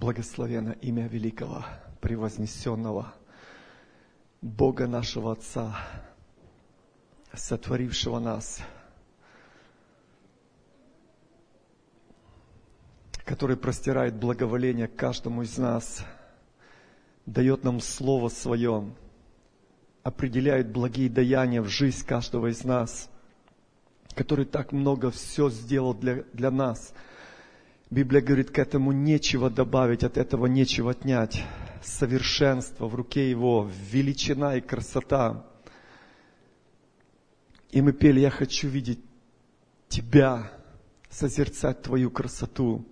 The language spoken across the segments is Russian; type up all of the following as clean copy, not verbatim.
Благословенно имя великого, превознесенного Бога нашего Отца, сотворившего нас, который простирает благоволение каждому из нас, дает нам Слово Свое, определяет благие даяния в жизнь каждого из нас, который так много все сделал для нас. Библия говорит, к этому нечего добавить, от этого нечего отнять. Совершенство в руке Его, величина и красота. И мы пели: «Я хочу видеть Тебя, созерцать Твою красоту».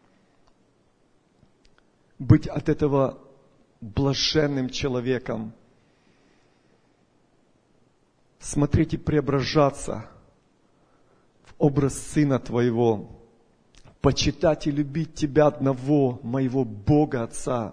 Быть от этого блаженным человеком. Смотреть и преображаться в образ Сына Твоего. Почитать и любить Тебя одного, моего Бога Отца,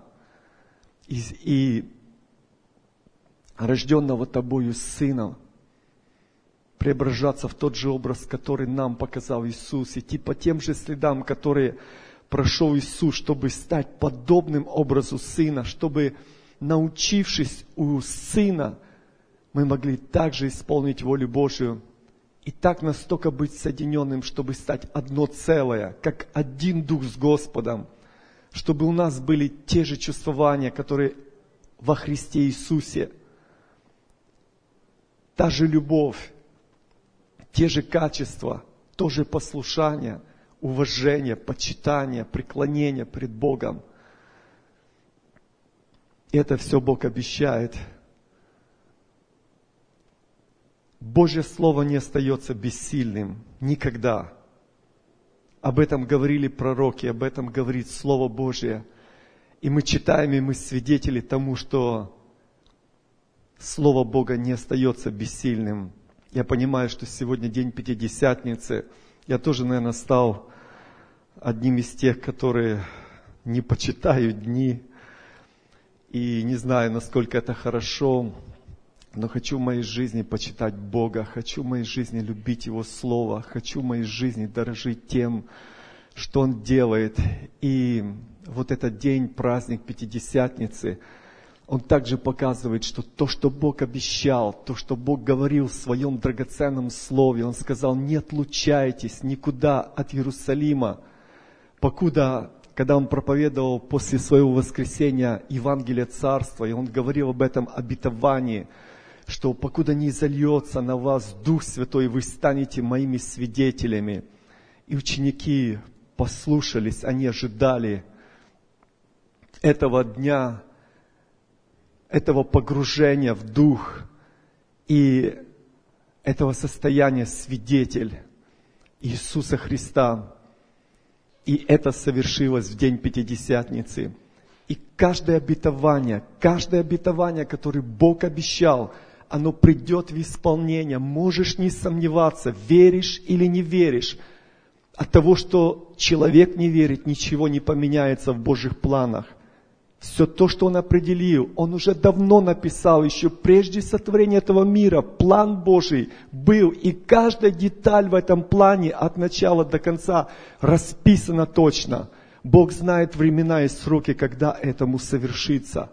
и рожденного Тобою Сына, преображаться в тот же образ, который нам показал Иисус, идти по тем же следам, которые прошел Иисус, чтобы стать подобным образу Сына, чтобы, научившись у Сына, мы могли также исполнить волю Божию, и так настолько быть соединенным, чтобы стать одно целое, как один Дух с Господом, чтобы у нас были те же чувствования, которые во Христе Иисусе, та же любовь, те же качества, то же послушание, уважение, почитание, преклонение пред Богом. И это все Бог обещает. Божье Слово не остается бессильным никогда. Об этом говорили пророки, об этом говорит Слово Божие. И мы читаем, и мы свидетели тому, что Слово Бога не остается бессильным. Я понимаю, что сегодня день Пятидесятницы. Я тоже, наверное, стал одним из тех, которые не почитают дни. И не знаю, насколько это хорошо. Но хочу в моей жизни почитать Бога, хочу в моей жизни любить Его Слово, хочу в моей жизни дорожить тем, что Он делает. И вот этот день, праздник Пятидесятницы, он также показывает, что то, что Бог обещал, то, что Бог говорил в Своем драгоценном Слове, Он сказал: не отлучайтесь никуда от Иерусалима, покуда... Когда Он проповедовал после Своего воскресения Евангелие Царства, и Он говорил об этом обетовании, что покуда не изольется на вас Дух Святой, вы станете моими свидетелями. И ученики послушались, они ожидали этого дня, этого погружения в Дух и этого состояния свидетель Иисуса Христа. И это совершилось в день Пятидесятницы. И каждое обетование, которое Бог обещал, оно придет в исполнение. Можешь не сомневаться, веришь или не веришь. От того, что человек не верит, ничего не поменяется в Божьих планах. Все то, что Он определил, Он уже давно написал, еще прежде сотворения этого мира. План Божий был, и каждая деталь в этом плане от начала до конца расписана точно. Бог знает времена и сроки, когда этому совершится.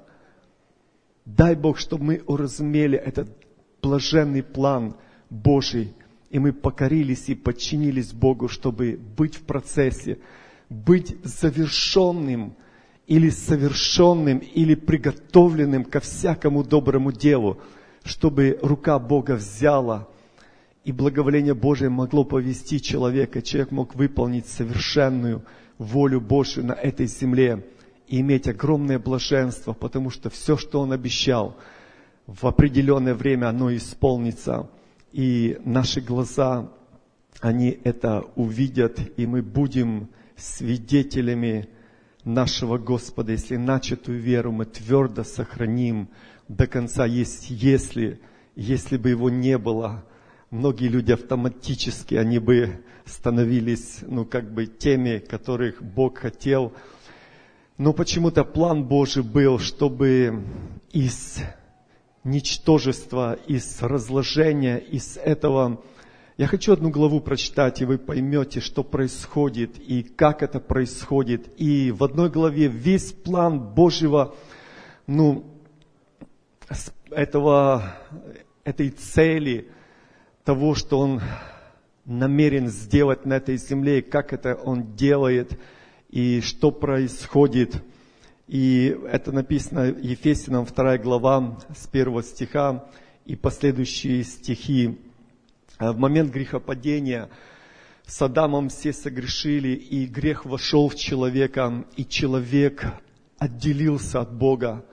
Дай Бог, чтобы мы уразумели этот блаженный план Божий, и мы покорились и подчинились Богу, чтобы быть в процессе, быть завершенным или совершенным, или приготовленным ко всякому доброму делу, чтобы рука Бога взяла, и благоволение Божие могло повести человека, человек мог выполнить совершенную волю Божию на этой земле и иметь огромное блаженство, потому что все, что Он обещал, в определенное время оно исполнится. И наши глаза, они это увидят, и мы будем свидетелями нашего Господа. Если начатую веру мы твердо сохраним до конца, если бы Его не было, многие люди автоматически, они бы становились, теми, которых Бог хотел. Но почему-то план Божий был, чтобы из ничтожества, из разложения, из этого Я хочу одну главу прочитать, и вы поймете, что происходит, и как это происходит. И в одной главе весь план Божьего, этой цели, того, что Он намерен сделать на этой земле, и как это Он делает, и что происходит. И это написано Ефесянам 2 глава с 1 стиха и последующие стихи. В момент грехопадения с Адамом все согрешили, и грех вошел в человека, и человек отделился от Бога.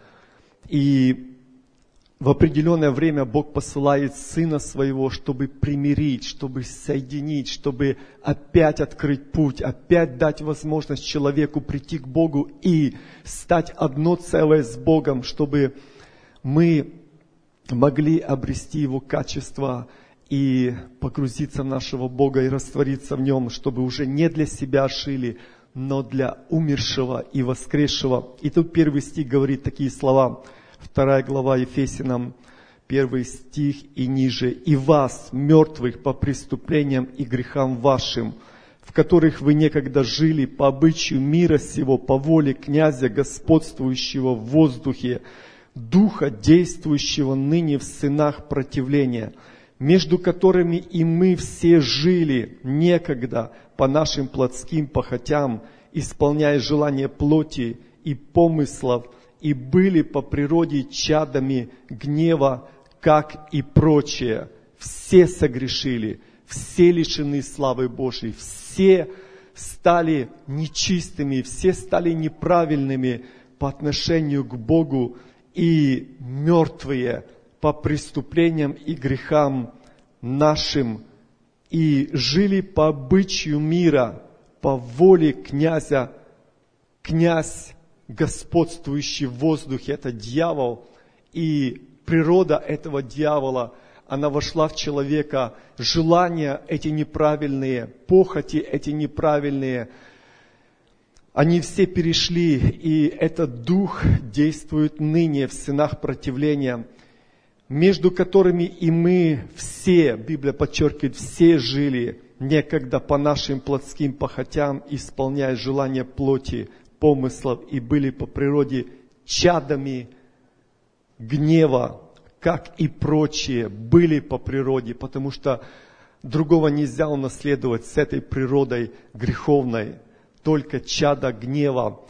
И в определенное время Бог посылает Сына Своего, чтобы примирить, чтобы соединить, чтобы опять открыть путь, опять дать возможность человеку прийти к Богу и стать одно целое с Богом, чтобы мы могли обрести Его качества и погрузиться в нашего Бога и раствориться в Нем, чтобы уже не для себя жили, но для умершего и воскресшего. И тут 1 стих говорит такие слова, 2 глава Ефесянам, 1 стих и ниже. «И вас, мертвых по преступлениям и грехам вашим, в которых вы некогда жили по обычаю мира сего, по воле князя, господствующего в воздухе, духа, действующего ныне в сынах противления, между которыми и мы все жили некогда по нашим плотским похотям, исполняя желания плоти и помыслов, и были по природе чадами гнева, как и прочее. Все согрешили, все лишены славы Божией, все стали нечистыми, все стали неправильными по отношению к Богу и мертвые по преступлениям и грехам нашим, и жили по обычаю мира, по воле князя. Князь, господствующий в воздухе, это дьявол, и природа этого дьявола, она вошла в человека, желания эти неправильные, похоти эти неправильные, они все перешли, и этот дух действует ныне в сынах противления, между которыми и мы все, Библия подчеркивает, все жили некогда по нашим плотским похотям, исполняя желания плоти, помыслов, и были по природе чадами гнева, как и прочие были по природе, потому что другого нельзя унаследовать с этой природой греховной, только чада гнева.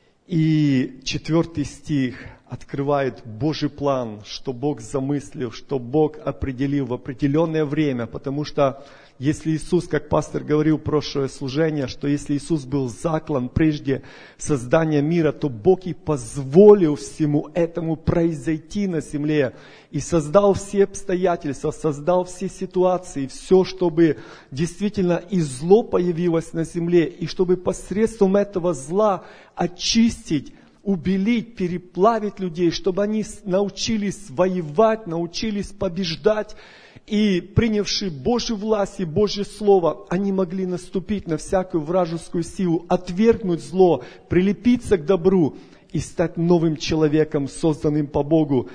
И 4 стих открывает Божий план, что Бог замыслил, что Бог определил в определенное время, потому что если Иисус, как пастор говорил в прошлое служение, что если Иисус был заклан прежде создания мира, то Бог и позволил всему этому произойти на земле, и создал все обстоятельства, создал все ситуации, все, чтобы действительно и зло появилось на земле, и чтобы посредством этого зла очистить, убелить, переплавить людей, чтобы они научились воевать, научились побеждать, и принявшие Божью власть и Божье Слово, они могли наступить на всякую вражескую силу, отвергнуть зло, прилепиться к добру и стать новым человеком, созданным по Богу.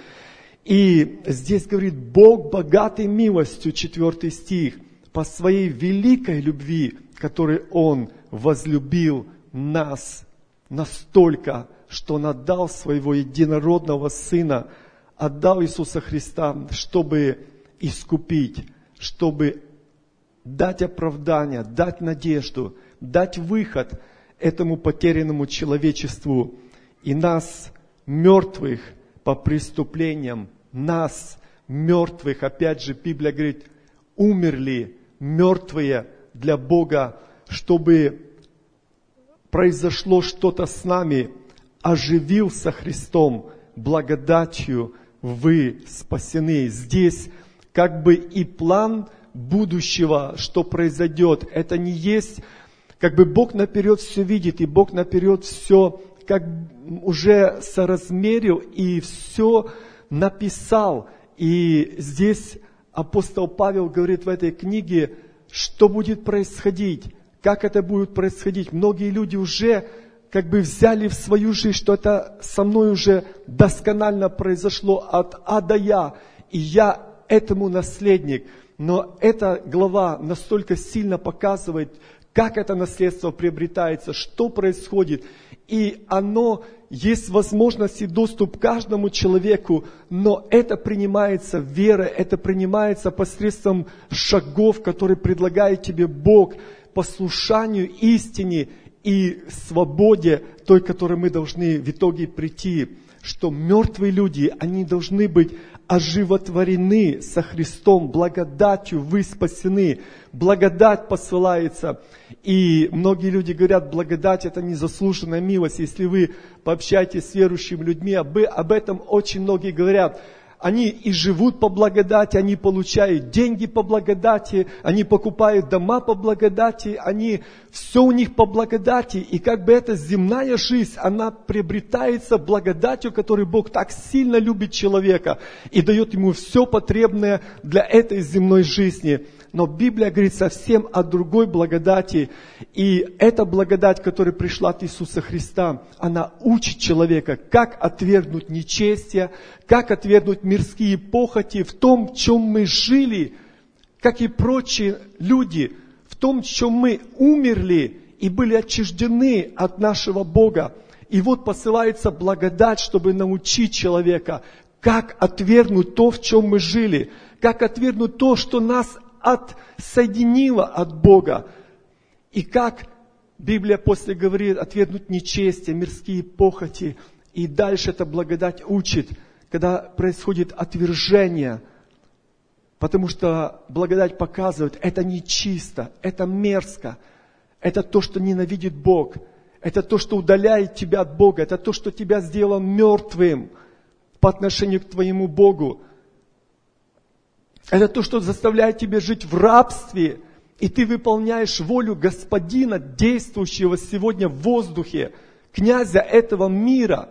И здесь говорит, Бог богатый милостью, 4 стих, по своей великой любви, которой Он возлюбил нас настолько, что Он отдал Своего единородного Сына, отдал Иисуса Христа, чтобы искупить, чтобы дать оправдание, дать надежду, дать выход этому потерянному человечеству. И нас, мертвых по преступлениям, нас, мертвых, опять же, Библия говорит, умерли, мертвые для Бога, чтобы произошло что-то с нами, оживил со Христом, благодатью вы спасены. Здесь как бы и план будущего, что произойдет. Это не есть, как бы Бог наперед все видит, и Бог наперед все как уже соразмерил и все написал. И здесь апостол Павел говорит в этой книге, что будет происходить, как это будет происходить. Многие люди уже как бы взяли в свою жизнь, что это со мной уже досконально произошло от А до Я, и я этому наследник. Но эта глава настолько сильно показывает, как это наследство приобретается, что происходит. И оно есть возможность и доступ каждому человеку, но это принимается верой, это принимается посредством шагов, которые предлагает тебе Бог, послушанию истине и свободе, той, к которой мы должны в итоге прийти. Что мертвые люди, они должны быть оживотворены со Христом, благодатью вы спасены. Благодать посылается. И многие люди говорят, благодать это незаслуженная милость. Если вы пообщаетесь с верующими людьми, об этом очень многие говорят. Они и живут по благодати, они получают деньги по благодати, они покупают дома по благодати, все у них по благодати. И как бы эта земная жизнь, она приобретается благодатью, которой Бог так сильно любит человека и дает ему все потребное для этой земной жизни. Но Библия говорит совсем о другой благодати. И эта благодать, которая пришла от Иисуса Христа, она учит человека, как отвергнуть нечестие, как отвергнуть мирские похоти в том, в чем мы жили, как и прочие люди, в том, в чем мы умерли и были отчуждены от нашего Бога. И вот посылается благодать, чтобы научить человека, как отвергнуть то, в чем мы жили, как отвергнуть то, что нас отсоединило от Бога. И как Библия после говорит, отвергнуть нечестие, мирские похоти. И дальше эта благодать учит, когда происходит отвержение. Потому что благодать показывает, это нечисто, это мерзко. Это то, что ненавидит Бог. Это то, что удаляет тебя от Бога. Это то, что тебя сделало мертвым по отношению к твоему Богу. Это то, что заставляет тебя жить в рабстве, и ты выполняешь волю Господина, действующего сегодня в воздухе, князя этого мира.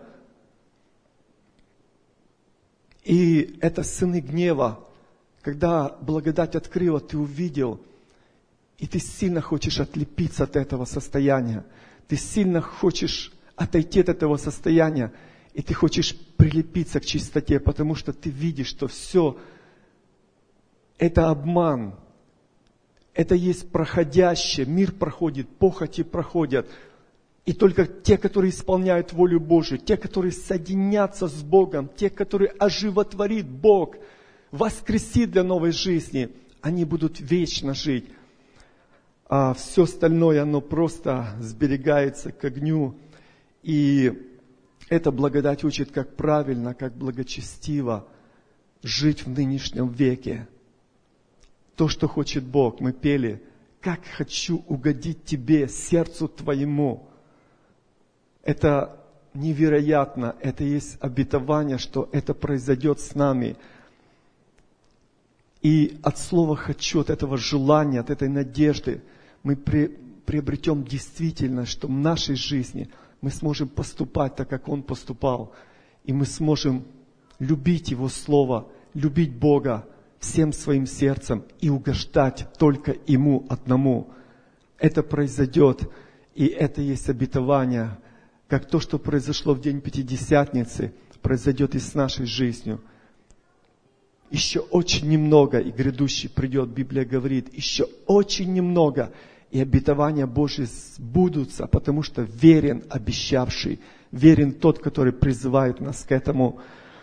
И это сыны гнева. Когда благодать открыла, ты увидел, и ты сильно хочешь отлепиться от этого состояния. Ты сильно хочешь отойти от этого состояния, и ты хочешь прилепиться к чистоте, потому что ты видишь, что все это обман. Это есть проходящее. Мир проходит, похоти проходят. И только те, которые исполняют волю Божию, те, которые соединятся с Богом, те, которые оживотворит Бог, воскресит для новой жизни, они будут вечно жить. А все остальное, оно просто сберегается к огню. И эта благодать учит, как правильно, как благочестиво жить в нынешнем веке. То, что хочет Бог, мы пели, как хочу угодить Тебе, сердцу Твоему. Это невероятно, это есть обетование, что это произойдет с нами. И от слова «хочу», от этого желания, от этой надежды мы приобретем действительность, что в нашей жизни мы сможем поступать так, как Он поступал. И мы сможем любить Его Слово, любить Бога всем своим сердцем и угождать только Ему одному. Это произойдет, и это есть обетование, как то, что произошло в день Пятидесятницы, произойдет и с нашей жизнью. Еще очень немного, и грядущий придет, Библия говорит, еще очень немного, и обетования Божьи сбудутся, потому что верен обещавший, верен тот, который призывает нас к этому.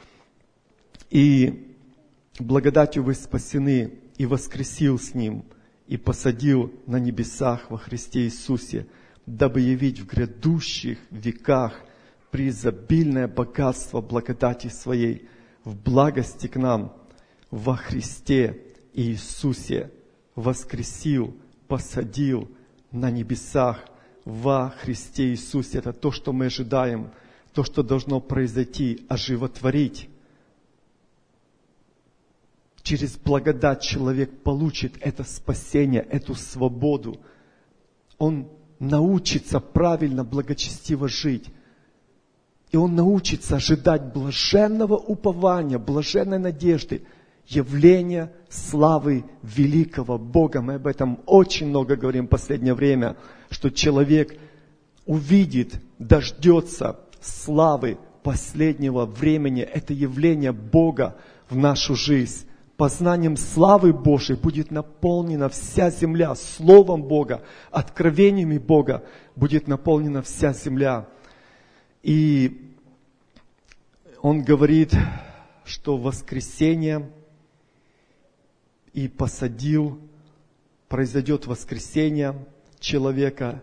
И благодатью вы спасены, и воскресил с Ним, и посадил на небесах во Христе Иисусе, дабы явить в грядущих веках преизобильное богатство благодати Своей в благости к нам во Христе Иисусе. Воскресил, посадил на небесах во Христе Иисусе. Это то, что мы ожидаем, то, что должно произойти, оживотворить. Через благодать человек получит это спасение, эту свободу. Он научится правильно, благочестиво жить. И он научится ожидать блаженного упования, блаженной надежды, явления славы великого Бога. Мы об этом очень много говорим в последнее время, что человек увидит, дождется славы последнего времени. Это явление Бога в нашу жизнь. познанием славы Божией будет наполнена вся земля, Словом Бога, откровениями Бога будет наполнена вся земля. И он говорит, что в воскресенье и произойдет воскресение человека,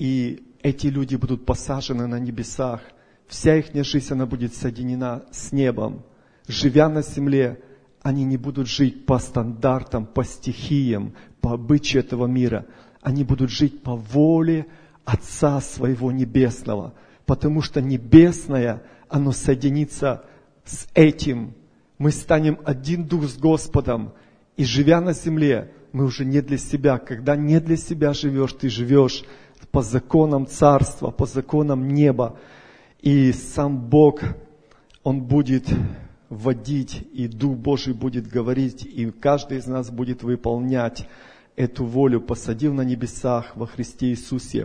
и эти люди будут посажены на небесах. Вся их жизнь, она будет соединена с небом. Живя на земле, они не будут жить по стандартам, по стихиям, по обычаю этого мира. Они будут жить по воле Отца Своего Небесного, потому что небесное, оно соединится с этим. Мы станем один дух с Господом, и живя на земле, мы уже не для себя. Когда не для себя живешь, ты живешь по законам Царства, по законам неба. И сам Бог, Он будет водить, и Дух Божий будет говорить, и каждый из нас будет выполнять эту волю, посадив на небесах во Христе Иисусе,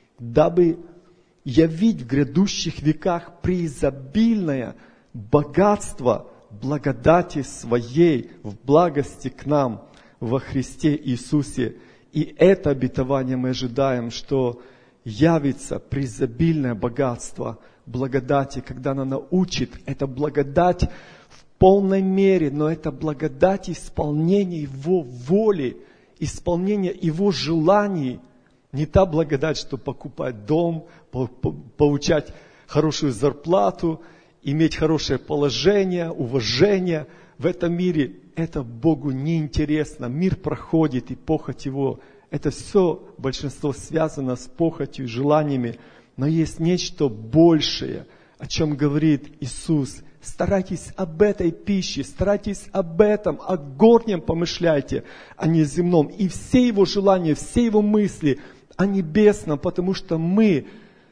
дабы явить в грядущих веках преизобильное богатство благодати Своей в благости к нам во Христе Иисусе. И это обетование мы ожидаем, что явится преизобильное богатство благодати, когда она научит. Это благодать в полной мере, но это благодать исполнения Его воли, исполнения Его желаний. Не та благодать, что покупать дом, получать хорошую зарплату, иметь хорошее положение, уважение. В этом мире это Богу неинтересно. Мир проходит, и похоть Его. Это все, большинство связано с похотью и желаниями. Но есть нечто большее, о чем говорит Иисус. Старайтесь об этой пище, старайтесь об этом, о горнем помышляйте, а не о земном. И все Его желания, все Его мысли о небесном, потому что мы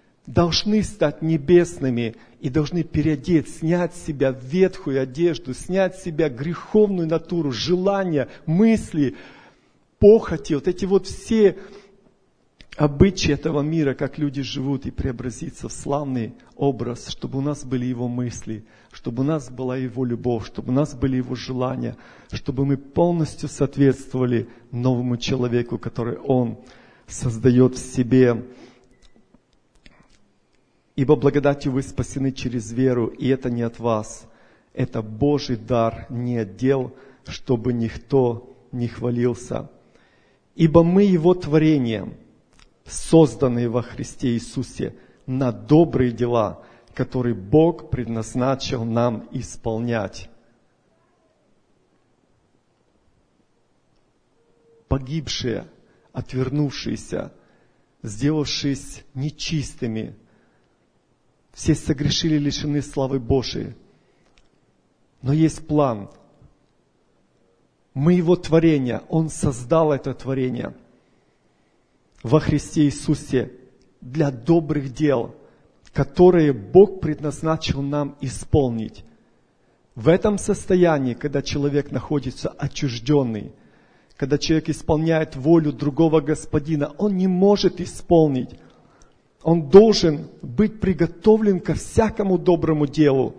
должны стать небесными и должны переодеть, снять с себя ветхую одежду, снять с себя греховную натуру, желания, мысли, похоти, вот эти вот все обычаи этого мира, как люди живут, и преобразиться в славный образ, чтобы у нас были Его мысли, чтобы у нас была Его любовь, чтобы у нас были Его желания, чтобы мы полностью соответствовали новому человеку, который Он создает в себе. Ибо благодатью вы спасены через веру, и это не от вас. Это Божий дар, не от дел, чтобы никто не хвалился. Ибо мы Его творение, созданные во Христе Иисусе на добрые дела, которые Бог предназначил нам исполнять. Погибшие, отвернувшиеся, сделавшись нечистыми, все согрешили, лишены славы Божией. Но есть план. Мы Его творение, Он создал это творение во Христе Иисусе для добрых дел, которые Бог предназначил нам исполнить. В этом состоянии, когда человек находится отчужденный, когда человек исполняет волю другого господина, он не может исполнить. Он должен быть приготовлен ко всякому доброму делу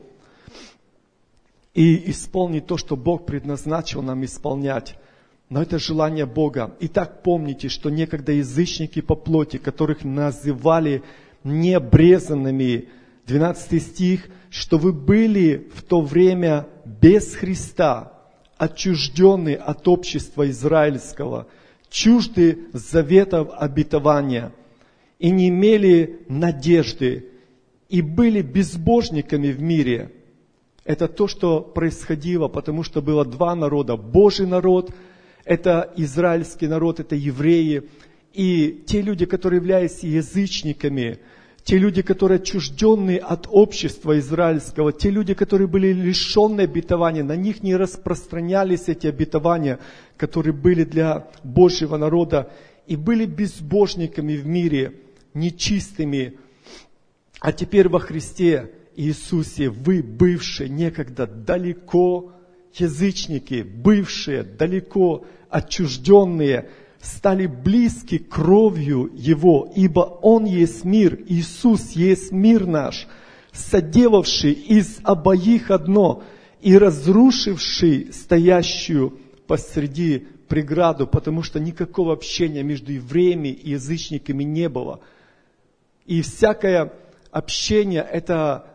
и исполнить то, что Бог предназначил нам исполнять. Но это желание Бога. Итак, помните, что некогда язычники по плоти, которых называли необрезанными, 12 стих, что вы были в то время без Христа, отчужденные от общества израильского, чужды заветов обетования, и не имели надежды, и были безбожниками в мире. Это то, что происходило, потому что было два народа. Божий народ, это израильский народ, это евреи. И те люди, которые являются язычниками, те люди, которые отчужденные от общества израильского, те люди, которые были лишены обетования, на них не распространялись эти обетования, которые были для Божьего народа, и были безбожниками в мире, нечистыми. А теперь во Христе Иисусе вы, бывшие некогда далеко язычники, бывшие далеко отчужденные, стали близки кровью Его, ибо Он есть мир, Иисус есть мир наш, соделавший из обоих одно, и разрушивший стоящую посреди преграду, потому что никакого общения между евреями и язычниками не было. И всякое общение, это,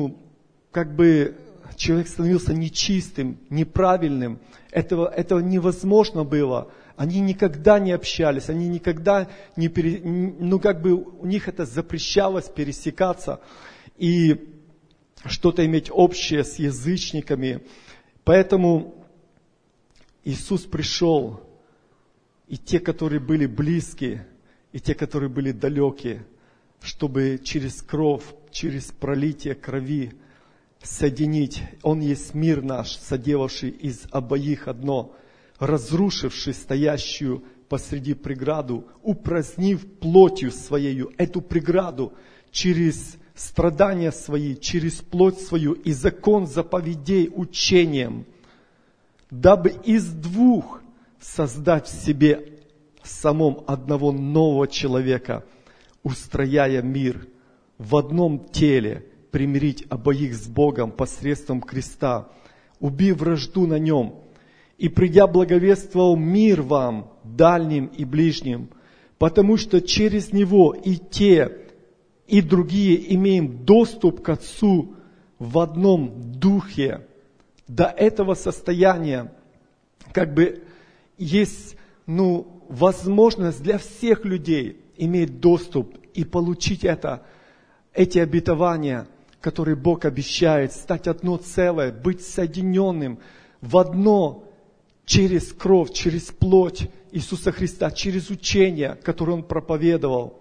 человек становился нечистым, неправильным. Этого невозможно было. Они никогда не общались, они никогда не у них это запрещалось пересекаться и что-то иметь общее с язычниками. Поэтому Иисус пришел, и те, которые были близкие, и те, которые были далекие, чтобы через кровь, через пролитие крови соединить. Он есть мир наш, соделавший из обоих одно, разрушивший стоящую посреди преграду, упразднив плотью своею эту преграду через страдания свои, через плоть свою и закон заповедей учением, дабы из двух создать в себе самом одного нового человека, устрояя мир в одном теле, примирить обоих с Богом посредством креста, убив вражду на нем, и придя благовествовал мир вам, дальним и ближним, потому что через него и те, и другие имеем доступ к Отцу в одном духе. До этого состояния есть возможность для всех людей иметь доступ и получить эти обетования, которые Бог обещает, стать одно целое, быть соединенным в одно через кровь, через плоть Иисуса Христа, через учение, которое Он проповедовал.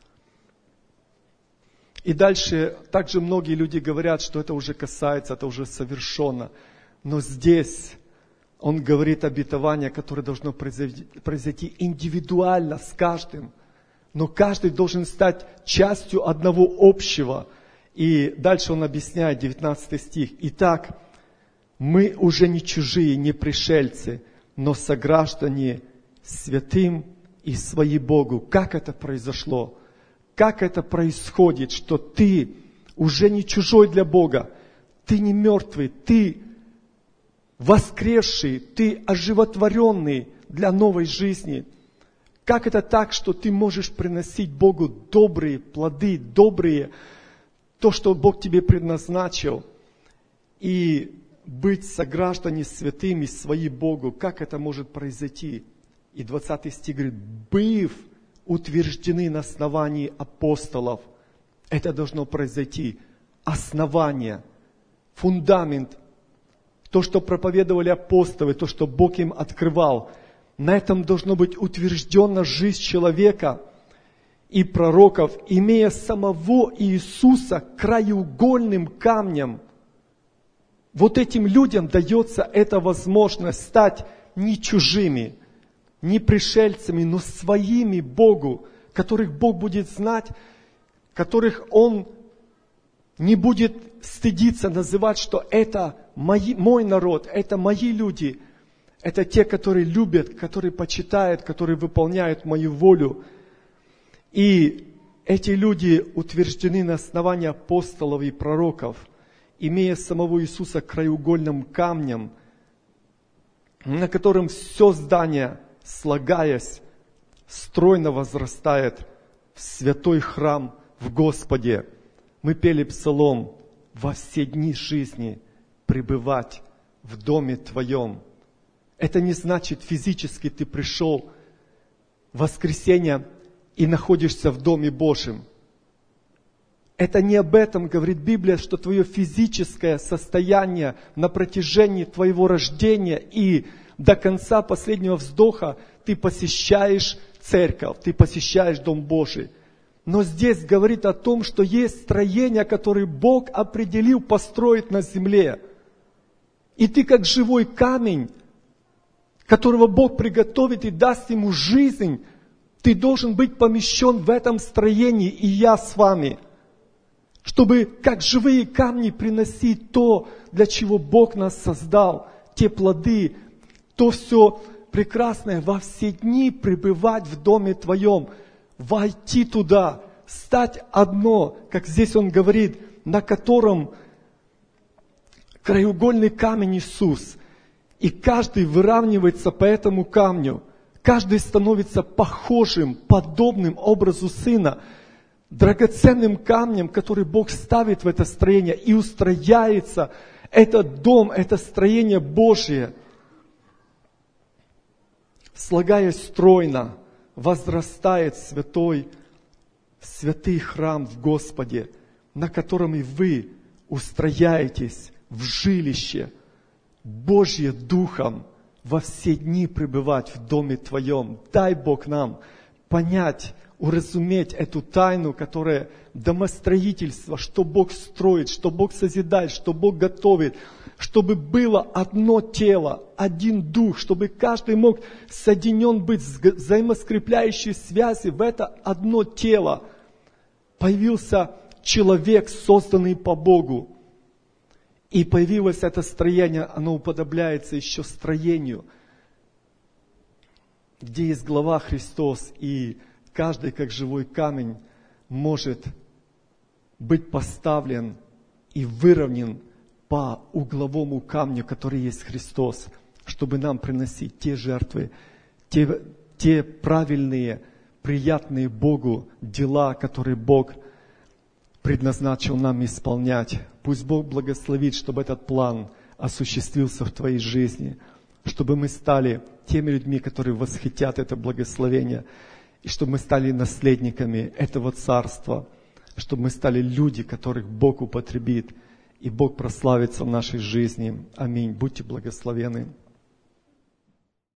И дальше также многие люди говорят, что это уже касается, это уже совершенно. Но здесь Он говорит обетование, которое должно произойти индивидуально с каждым. Но каждый должен стать частью одного общего. И дальше Он объясняет, 19 стих. Итак, мы уже не чужие, не пришельцы, но сограждане святым и свои Богу. Как это произошло? Как это происходит, что ты уже не чужой для Бога, ты не мертвый, ты воскресший, ты оживотворенный для новой жизни. Как это так, что ты можешь приносить Богу добрые плоды, то, что Бог тебе предназначил, и быть сограждане святыми свои Богу? Как это может произойти? И 20 стих говорит, быв утверждены на основании апостолов. Это должно произойти. Основание, фундамент, то, что проповедовали апостолы, то, что Бог им открывал. На этом должно быть утверждена жизнь человека и пророков, имея самого Иисуса краеугольным камнем. Вот этим людям дается эта возможность стать не чужими, не пришельцами, но своими Богу, которых Бог будет знать, которых Он не будет стыдиться называть, что это мой народ, это мои люди, это те, которые любят, которые почитают, которые выполняют мою волю. И эти люди утверждены на основании апостолов и пророков, имея самого Иисуса краеугольным камнем, на котором все здание, слагаясь, стройно возрастает в святой храм в Господе. Мы пели псалом «Во все дни жизни пребывать в доме Твоем». Это не значит физически ты пришел в воскресенье и находишься в Доме Божьем. Это не об этом говорит Библия, что твое физическое состояние на протяжении твоего рождения и до конца последнего вздоха ты посещаешь церковь, ты посещаешь Дом Божий. Но здесь говорит о том, что есть строения, которые Бог определил построить на земле. И ты как живой камень, которого Бог приготовит и даст ему жизнь, ты должен быть помещен в этом строении, и я с вами. Чтобы как живые камни приносить то, для чего Бог нас создал, те плоды, то все прекрасное, во все дни пребывать в доме Твоем, войти туда, стать одно, как здесь он говорит, на котором краеугольный камень Иисус. И каждый выравнивается по этому камню. Каждый становится похожим, подобным образу Сына. Драгоценным камнем, который Бог ставит в это строение. И устрояется этот дом, это строение Божие. Слагаясь стройно, возрастает святый храм в Господе, на котором и вы устрояетесь в жилище Божье Духом во все дни пребывать в доме Твоем. Дай Бог нам понять, уразуметь эту тайну, которая домостроительство, что Бог строит, что Бог созидает, что Бог готовит, чтобы было одно тело, один дух, чтобы каждый мог соединен быть в взаимоскрепляющей связи в это одно тело. Появился человек, созданный по Богу. И появилось это строение, оно уподобляется еще строению, где есть глава Христос, и каждый, как живой камень, может быть поставлен и выровнен по угловому камню, который есть Христос, чтобы нам приносить те жертвы, те правильные, приятные Богу дела, которые Бог предназначил нам исполнять. Пусть Бог благословит, чтобы этот план осуществился в твоей жизни, чтобы мы стали теми людьми, которые восхитят это благословение, и чтобы мы стали наследниками этого царства, чтобы мы стали люди, которых Бог употребит, и Бог прославится в нашей жизни. Аминь. Будьте благословенны.